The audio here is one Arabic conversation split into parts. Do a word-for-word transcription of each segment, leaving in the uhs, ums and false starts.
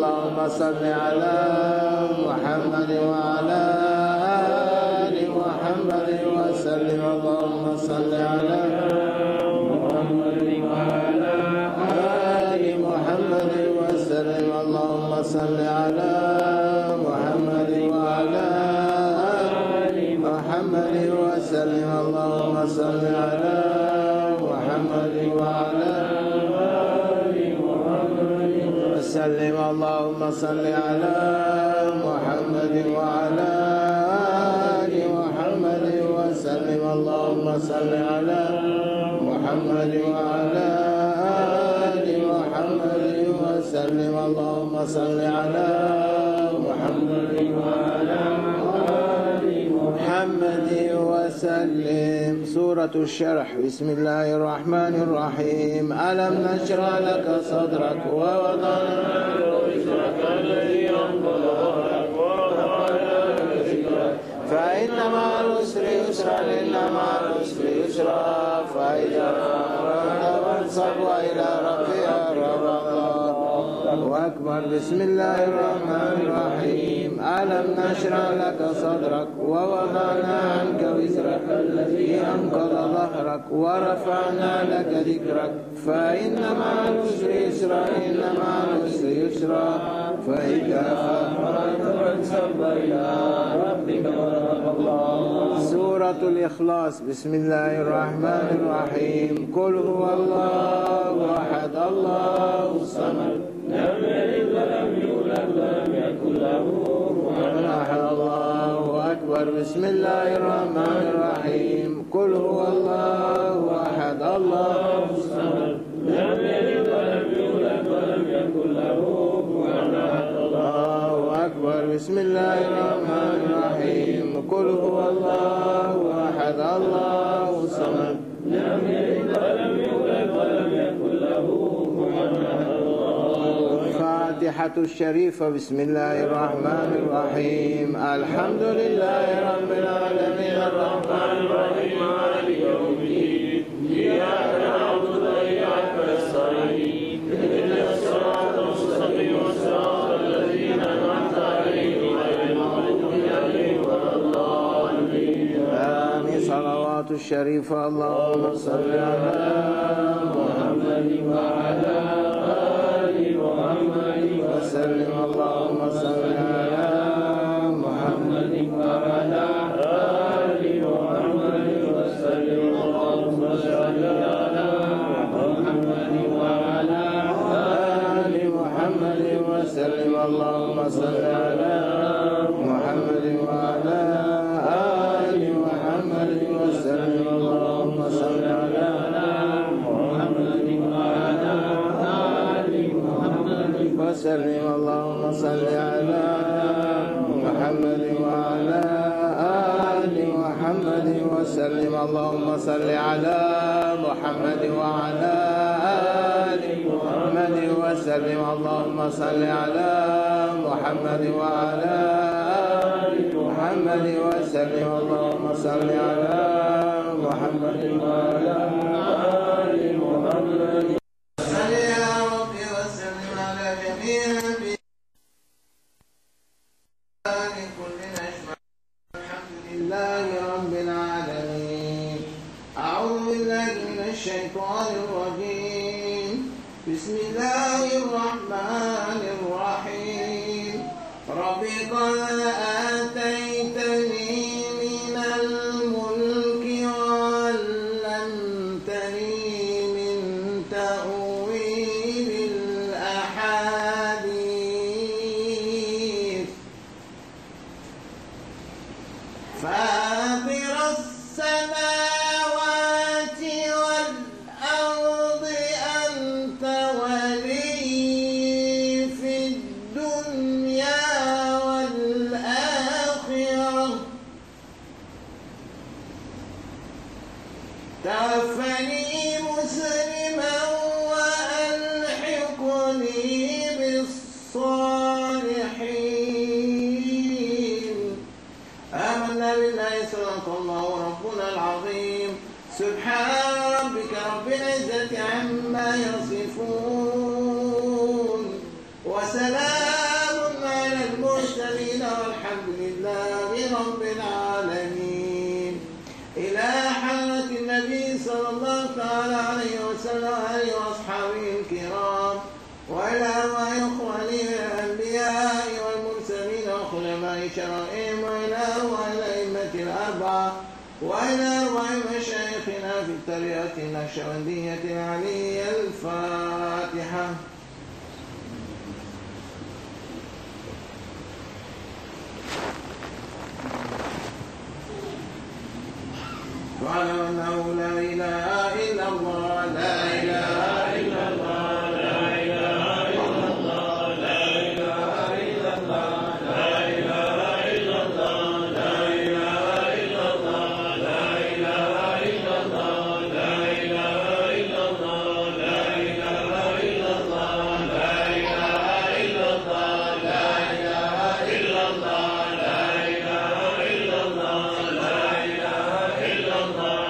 اللهم صل على محمد وعلى آل محمد وسلم اللهم صل على محمد وعلى آل محمد وسلم اللهم صل على محمد وعلى آل محمد وسلم اللهم صل على محمد وعلى آل محمد وسلم اللهم صل على محمد وعلى آل محمد وسلم اللهم صل على محمد وعلى آل محمد وسلم اللهم صل على محمد وعلى آل محمد وسلم. سورة الشرح. بسم الله الرحمن الرحيم. ألم نشرح لك صدرك ووضعنا عنك وزرك الذي أنقض ظهرك ورفعنا لك ذكرك فإن مع العسر يسرا إن مع العسر يسرا فإذا فرغت فانصب وإلى ربك فارغب. أكبر. بسم الله الرحمن الرحيم. ألم نشرح لك صدرك ووضعنا عنك وزرك الذي أنقض ظهرك ورفعنا لك ذكرك فإن مع العسر يسرا إن مع العسر يسرا فإذا فرغت فانصب إلى ربك فارغب. سورة الإخلاص. بسم الله الرحمن الرحيم. قل هو الله أحد الله الصمد لم يلد ولم يولد ولم يكن له كفوا أحد. الله أكبر. بسم الله الرحمن الرحيم. قل هو الله أحد الله الصمد لم يلد ولم يولد ولم يكن له كفوا أحد. الله أكبر. بسم الله الرحمن الرحيم. قل هو الله أحد الله الصمد لم يلد ولم يولد ولم يكن له كفوا أحد. الفاتحة الشريفة. بسم الله الرحمن الرحيم. الحمد لله رب العالمين الرحمن الرحيم مالك يوم الدين إياك نعبد وإياك نستعين اهدنا الصراط المستقيم صراط الذين أنعمت عليهم غير المغضوب عليهم ولا الضالين. آمين. صلوات الشريفة. اللهم صل على محمد وعلى وسلم اللهم صل على محمد وعلى آل محمد وسلم اللهم صل على محمد وعلى آل محمد وسلم اللهم صل على محمد وعلى آل محمد وسلم اللهم صل على محمد وعلى آل محمد وسلم اللهم صل على محمد وعلى آل محمد وسلم اللهم صل على محمد وعلى آل محمد وسلم اللهم صل على محمد وعلى آل محمد وسلم اللهم صل على محمد وعلى آل محمد. صل يا رب وسلم على جميع كل نجمة. الحمد لله رب العالمين. أعوذ بالله من الشيطان الرجيم. بسم الله الرحمن الرحيم. رب قد آتيتني من الملك وعلمتني من تأويل الأحاديث فاطر السماوات والأرض أنت ولي في الدنيا والآخرة توفني مسلما وألحقني بالصالحين. آمنا بالله صدق الله ربنا العظيم. سبحان ربك رب العزة عما يصفون وسلام والحمد لله رب العالمين. إلى حضرة النبي صلى الله تعالى عليه وسلم وآله وأصحابه الكرام، وإلى أرواح إخوانه من الأنبياء والمرسلين وخلفاء شرائعهم، وإلى أرواح الأئمة الأربعة، وإلى أرواح مشايخنا في الطريقة النقشبندية العلية. الفاتحة. واعلم أنه لا إله إلا الله، لا إله إلا الله، لا إله إلا الله، لا إله إلا الله، لا إله إلا الله، لا إله إلا الله، لا إله إلا الله، لا إله إلا الله، لا إله إلا الله، لا إله إلا الله، لا إله إلا الله، لا إله إلا الله، لا إله إلا الله.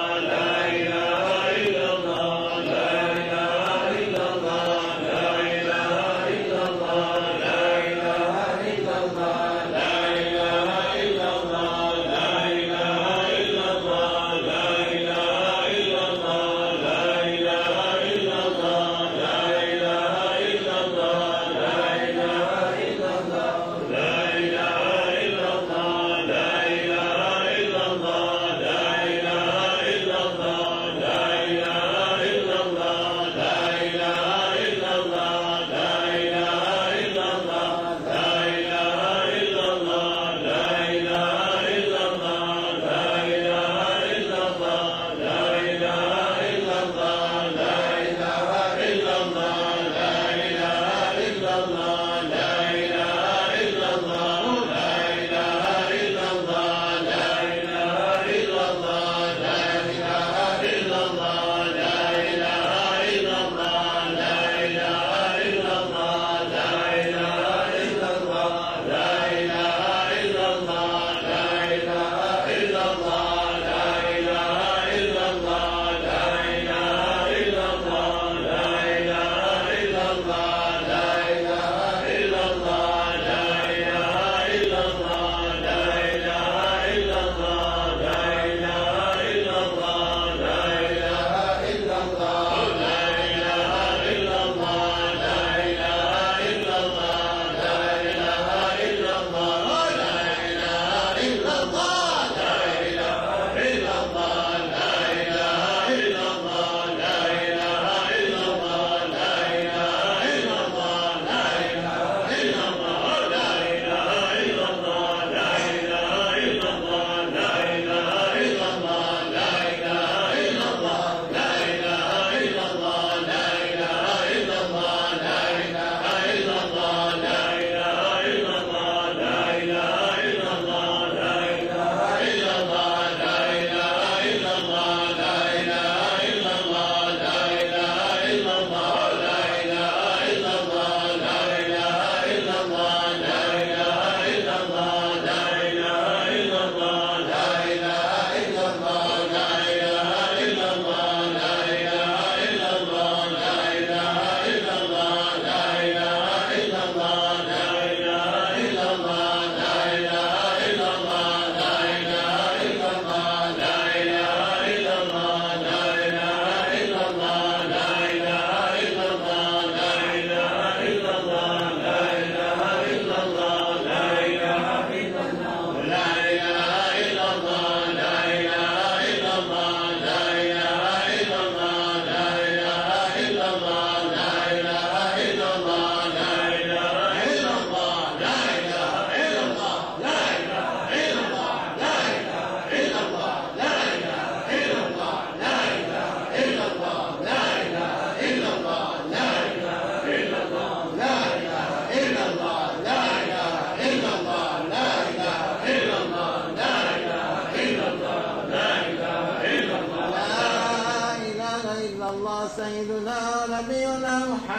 سيدنا ونبينا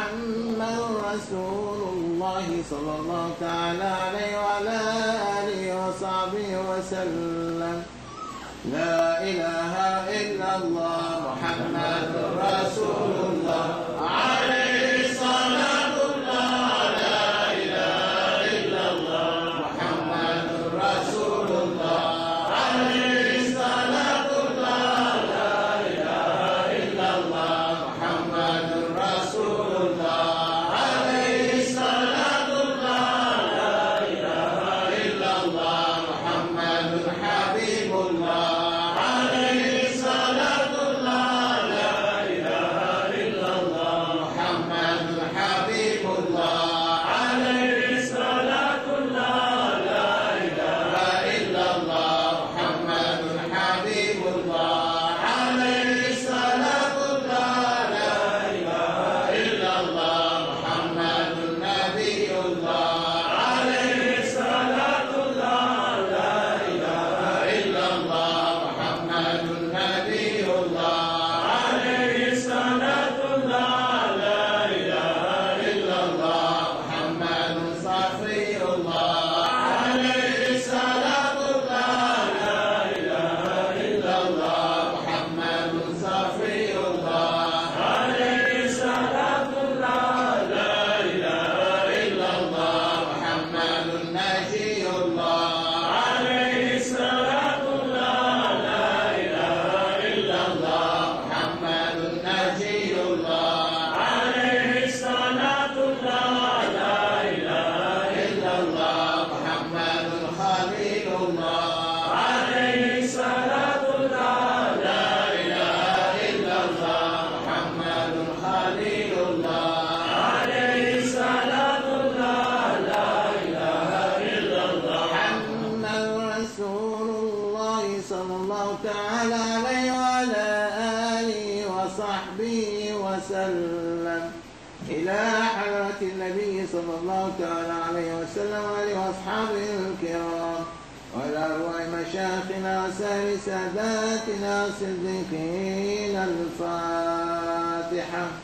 محمد رسول الله صلى الله تعالى عليه وعلى آله وصحبه وسلم. لا إله إلا الله محمد رسول الله عليه صلاة الله. لا إله إلا الله محمد تعالى عليه وعلى آله وصحبه وسلم إلى حضرة النبي صلى الله تعالى عليه وسلم وآله وأصحابه الكرام وإلى أرواح مشايخنا وسائر ساداتنا الصديقين. الفاتحة.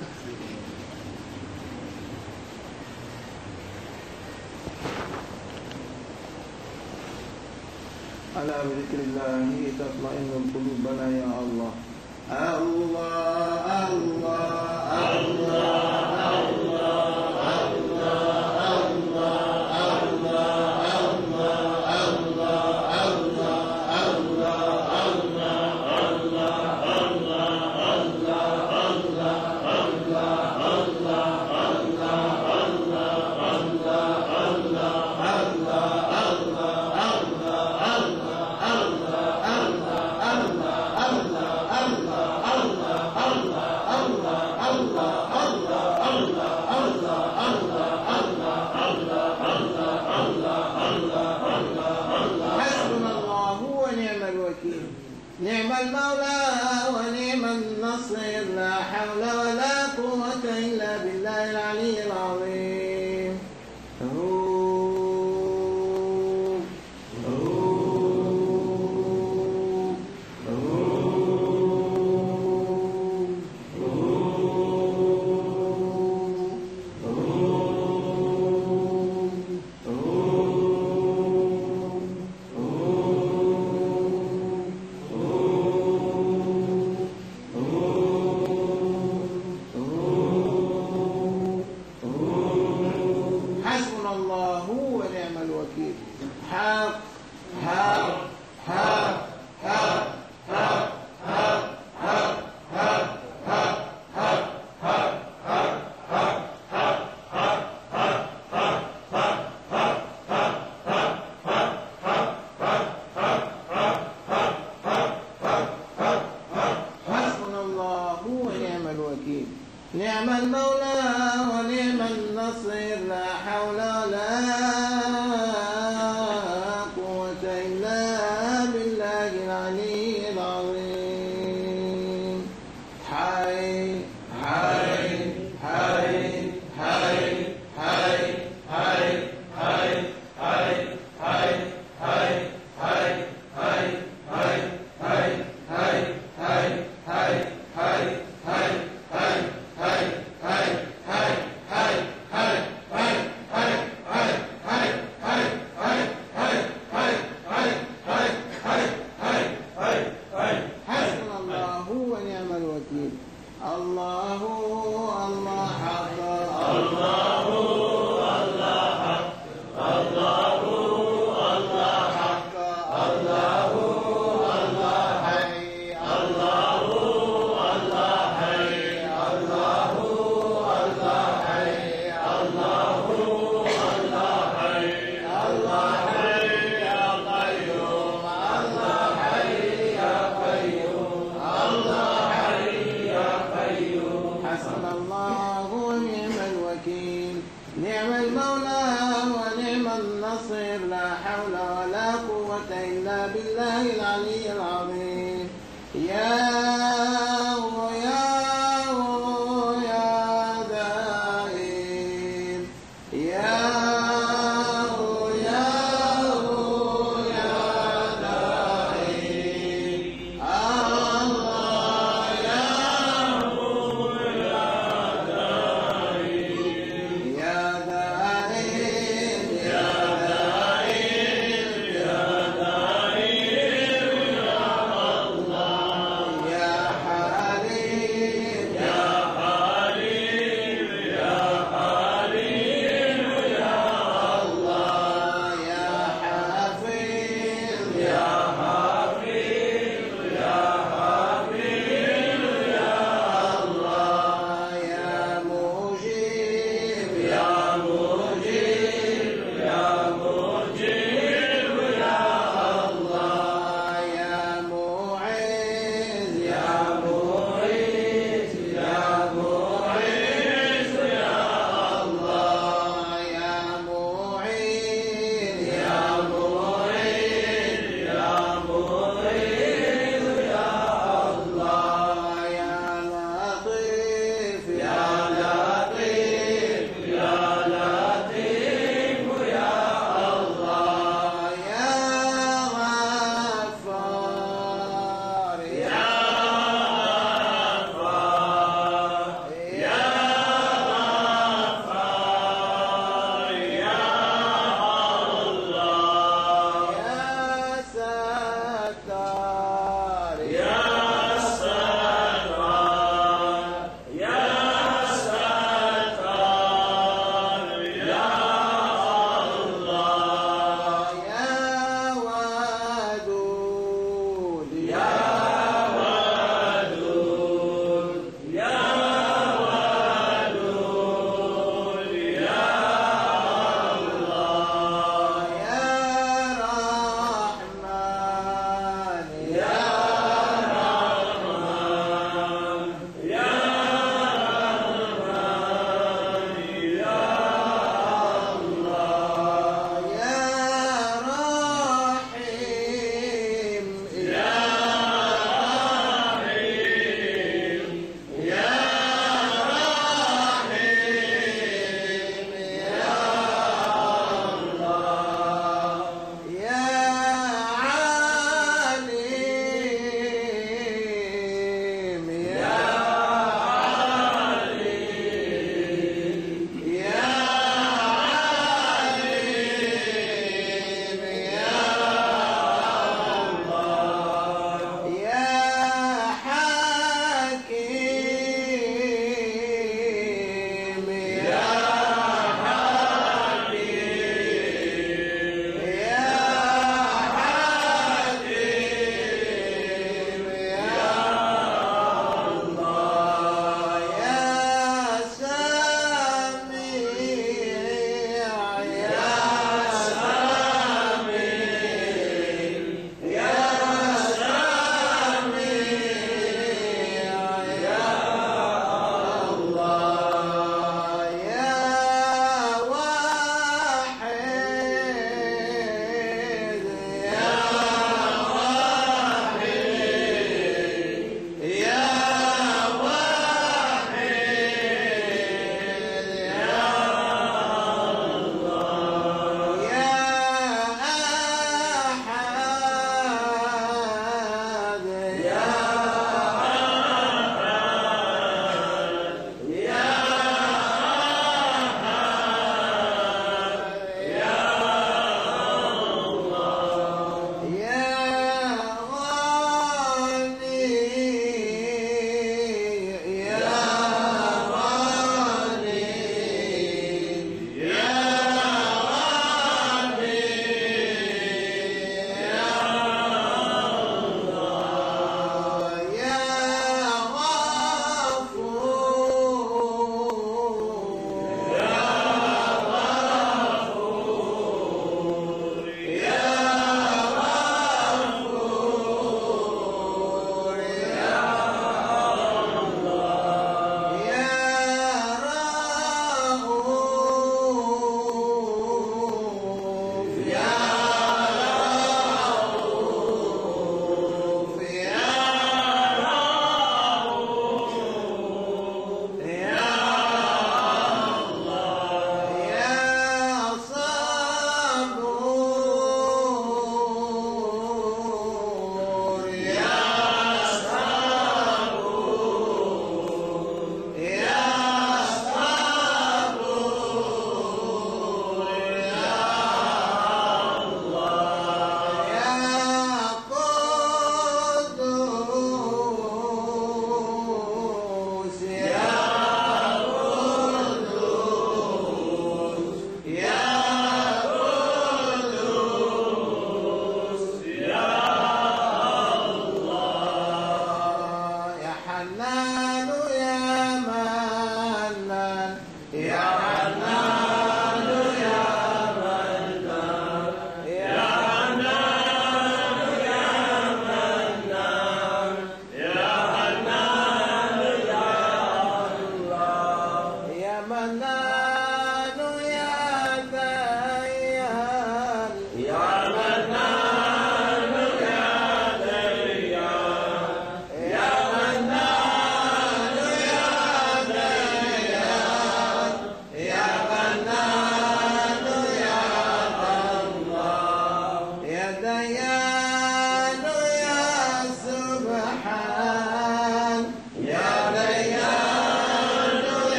ألا بذكر الله تطمئن القلوب. بلى يا الله. الله الله الله الله نعم المولى ونعم النصير. لا حول ولا قوة إلا بالله العلي العظيم. أوه أوه نعم المولى ونعم النصير. لا حول ولا قوة إلا بالله العلي العظيم. حي حي حي حي حي حي حي حي حي حي حي حي حي حي حي حي حي حي حي الله الله حق. الله الله حق. الله الله حق. الله الله حي. الله الله حي. الله الله حي. الله الله حي. الله حي يا قيوم. الله حي يا قيوم. الله حسبنا الله ونعم الوكيل. نعم المولى ونعم النصير. لا حول ولا قوة إلا بالله العلي العظيم. يا يا يا دائم. يا يا يا دائم. الله يا يا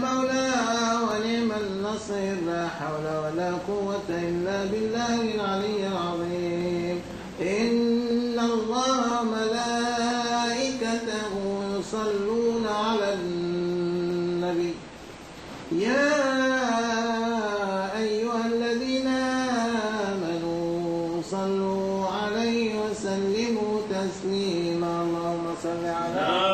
المولى ونعم النصير لا حول ولا قوة إلا بالله العلي العظيم إن الله ملائكته يصلون على النبي يا أيها الذين آمنوا صلوا عليه وسلموا تسليما اللهم صل على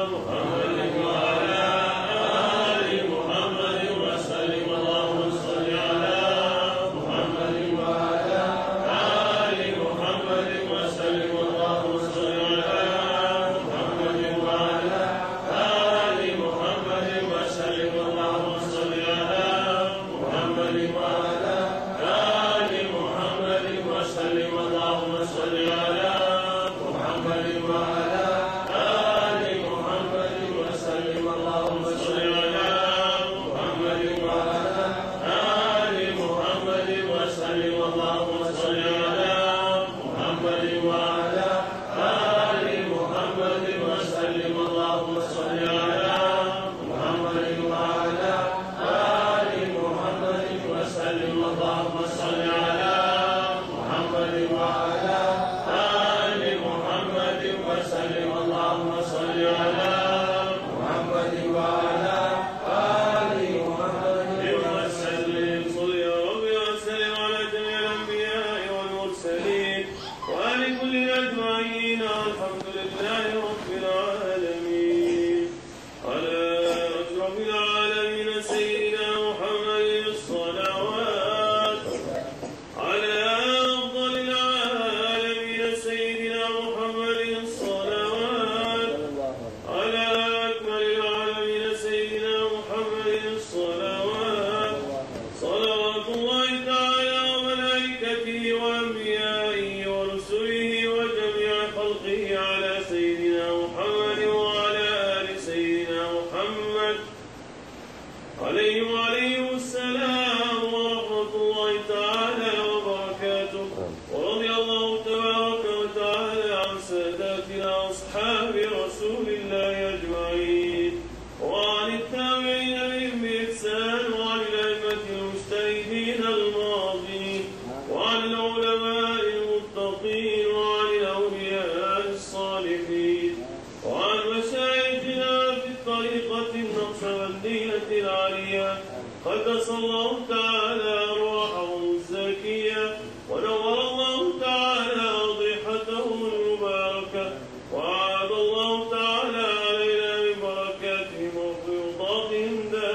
قدس الله تعالى أرواحهم الزكية ونور الله تعالى أضرحتهم المباركة وأعاد الله تعالى علينا من بركاتهم وفيوضاتهم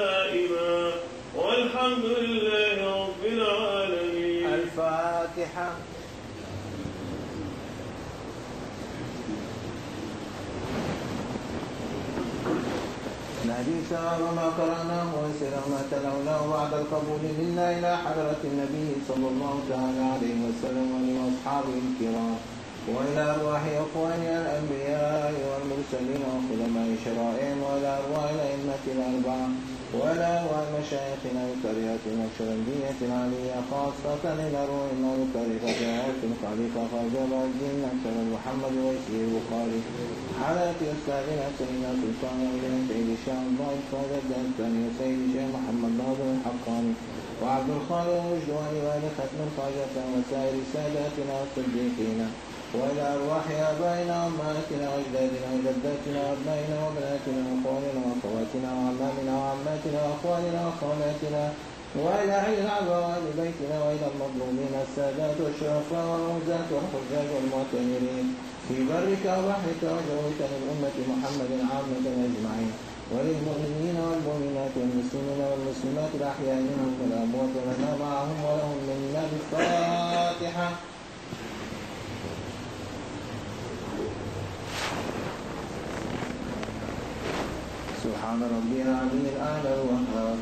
دائما والحمد لله رب العالمين. الفاتحة. نهدي ثواب ما قرأناه ويسر ما تلوناه بعد القبول منا إلى حضرة النبي صلى الله تعالى عليه وسلم وإلى أصحابه الكرام وإلى أرواح إخواننا الأنبياء والمرسلين وخدماء شرائعهم وإلى أرواح الأئمة الأربعة وإلى أرواح مشايخنا بطريقة النقشبندية العالية خاصة إلى أرواحنا بطريقة عرف الخليفة خواجة الدين نصر محمد ويسير البخاري على أستاذنا سيدنا سلطان الدين سيد الشيخ الله الفاضل الثاني وسيد الشيخ محمد ناظر الحقاني وعبد الخالق الرشدواني وآل ختم الخواجة وسائر ساداتنا الصديقين وإلى أرواح آبائنا وأمهاتنا وأجدادنا وجداتنا وأبنائنا وبناتنا وأخواننا وأخواتنا وعمامنا وعماتنا وأخواننا وأخواتنا وإلى عين العباد بيتنا وإلى المظلومين السادات والشرفاء والرمزات والحجاج والمعتمرين في برك وبحرك وجوك للأمة محمد عامة أجمعين وللمؤمنين والمؤمنات والمسلمين والمسلمات الأحياء منهم والأموات لنا معهم ولهم منا بالفاتحة. سبحان ربي العظيم الأعلى الوهاب.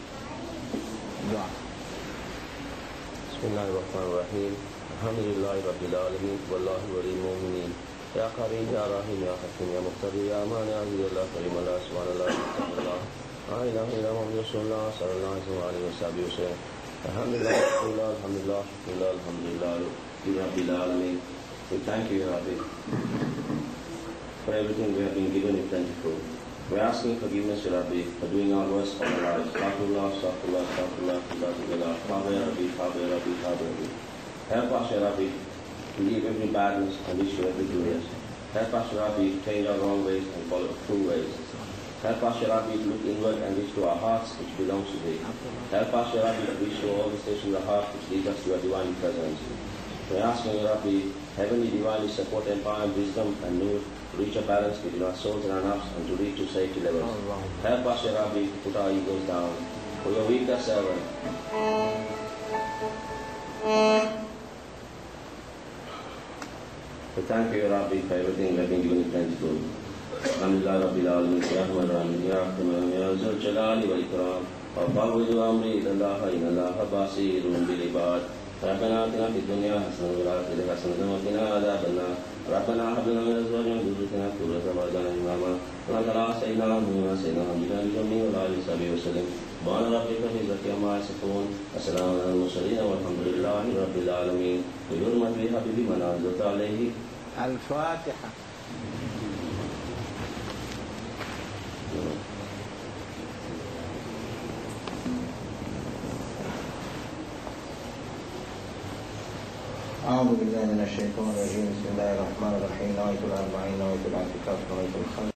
بسم الله الرحمن الرحيم الحمد لله رب العالمين والله ولي المؤمنين يا قريب يا رحيم يا حكيم يا مقتدر يا مان يا عزيز الله كريم الله سبحان الله سبحان الله لا إله إلا محمد رسول الله صلى الله عليه وسلم. الحمد لله الحمد لله الحمد لله الحمد لله رب العالمين. We thank you, Rabbi, for everything we have been given in plentiful. We're asking forgiveness, Ya Rabbi, for doing our worst of our lives. Astaghfirullah, astaghfirullah, astaghfirullah, astaghfirullah, Tawba Ya Rabbi, Tawba Ya Rabbi, Tawba Ya Rabbi. Help us, Ya Rabbi, to leave every badness and issue every goodness. Help us, Ya Rabbi, to change our wrong ways and follow true ways. Help us, Ya Rabbi, to look inward and restore our hearts, which belongs to Thee. Help us, Ya Rabbi, to restore all the stations of the heart, which lead us to Your divine presence. We're asking, Ya Rabbi, heavenly divinely support, empower, and wisdom and nur to reach a balance between our souls and our nafs and to reach to safety levels. Help us, Ya Rabbi, to put our egos down. For Your weaker servant. We thank You, Ya Rabbi, for everything that has been given in plentiful. Alhamdulillah Rabbil Alameen, Ya Rahman Rahim, Ya Rahman, Ya Zul Jalali wal Ikram, wa fawwidu amri ila Allah, inna Allaha basirun bil ibad. ربنا آتنا في الدنيا حسنة وفي الآخرة حسنة وقنا عذاب النار ربنا هب لنا من أزواجنا وذريتنا قرة أعين إماما وصلى سيدنا محمد سيدنا حبيبنا بجميع وآله وصحبه وسلم سبحان ربك رب العزة عما يصفون وسلام على المرسلين والحمد لله رب العالمين بحرمة حبيبي من أنزلت عليه الفاتحة. أعوذ بالله من الشيطان الرجيم. بسم الله الرحمن الرحيم. نويت الأربعين، نويت الاعتكاف، نويت الخمس.